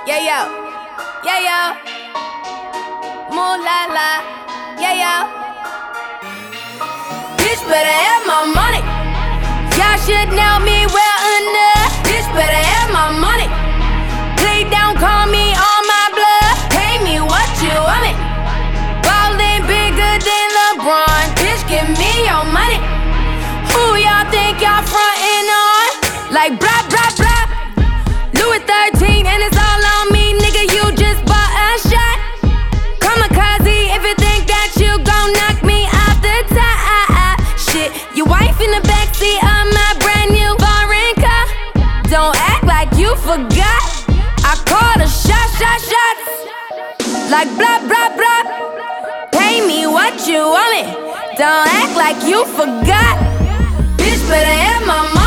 Yeah, yo. Yeah, yo. Moo la la. Yeah, yo. Bitch better have my money. Y'all should know me well enough. Bitch better have my money. Please don't call me on my blood. Pay me what you want me. Ballin' bigger than LeBron. Bitch, give me your money. Who y'all think y'all frontin' on? Like blah, blah, blah. Louis 13 and it's all on me, nigga, you just bought a shot. Kamikaze if you think that you gon' knock me off the top. Shit, your wife in the backseat of my brand new foreign car. Don't act like you forgot. I called a shots. Like blah, blah, blah. Pay me what you want me. Don't act like you forgot. Bitch better have my money.